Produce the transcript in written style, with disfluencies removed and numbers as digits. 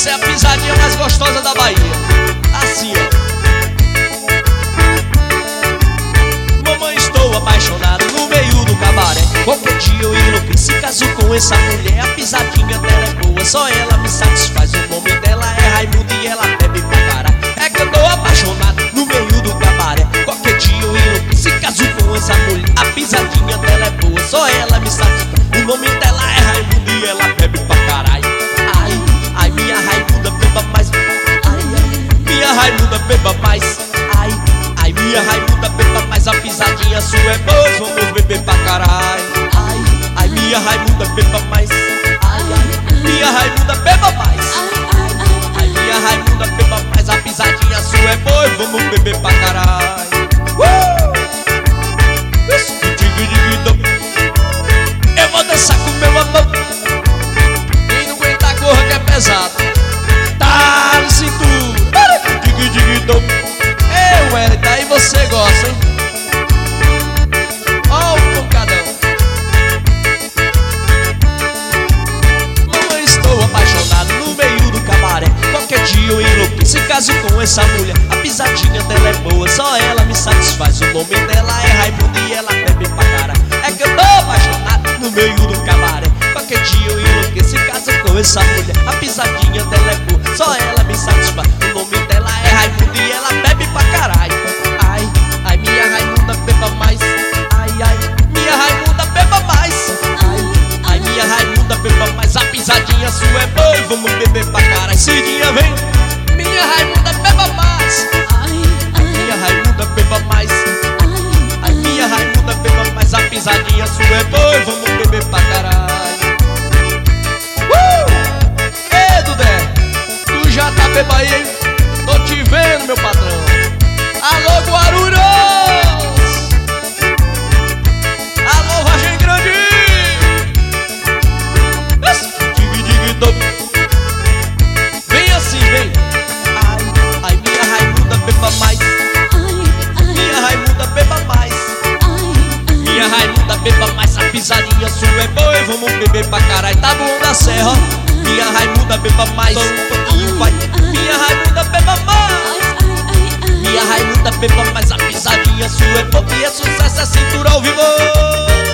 Essa é a pisadinha mais gostosa da Bahia. Assim, ó. Mamãe, estou apaixonado no meio do cabaré. Qualquer dia eu enlouqueci, caso com essa mulher. A pisadinha dela é boa, só ela me satisfaz. O nome dela é Raimundo e ela bebe pra caralho. É que eu tô apaixonado no meio do cabaré. Qualquer dia eu enlouqueci, caso com essa mulher. A pisadinha dela é boa, só ela me satisfaz. O nome dela é Raimundo e ela bebe pra caralho. Ai, ai, minha Raimunda beba mais. Ai, ai, minha Raimunda beba mais. Ai, ai, minha Raimunda beba mais. A pisadinha sua é boa, vamos beber pra caralho. Ai, ai, minha Raimunda beba mais. Ai, ai, minha Raimunda beba mais. Ai, minha Raimunda beba mais. A pisadinha sua é boa, vamos beber pra caralho. Eu vou dançar com meu amor. Quem não aguentar corra que é pesado. Tá no cintura. Eu, Eric, daí você gosta, hein? Ó o pancadão. Mamãe, estou apaixonado no meio do cabaré. Qualquer dia eu enlouqueço e caso com essa mulher. A pisadinha dela é boa, só ela me satisfaz. O nome dela é Raimundo e ela bebe pra caralho. É que eu tô apaixonado no meio do cabaré. Qualquer dia eu enlouqueço e caso com essa mulher. A pisadinha dela é boa, só ela me satisfaz. O nome dela é Raimundo e ela bebe pra caralho. Ai, ai, minha Raimunda beba mais. Ai, ai, minha Raimunda beba mais. Ai, ai, minha Raimunda beba mais. A pisadinha sua é boa e vamos beber pra caralho. Cidinha vem, minha Raimunda beba mais. Ai, ai, minha Raimunda beba mais. Ai, minha Raimunda beba mais. A pisadinha sua é boa e vamos beber pra caralho. Ei, Dudé, tu já tá beba aí, hein? Tô te vendo, meu patrão. Alô, Guarulhos! Alô, Vargem Grande! Vem assim, vem. Ai, ai, minha Raimunda beba mais. Minha Raimunda beba mais. Minha Raimunda beba mais. A pisadinha sua é boa e vamos beber pra caralho. Tá bom da serra. Minha Raimunda beba mais. Só um pouquinho vai. Minha Raimunda beba mais. Minha Raimunda beba mais. A pisadinha sua é boa e é sucesso, é cintura ao vivo.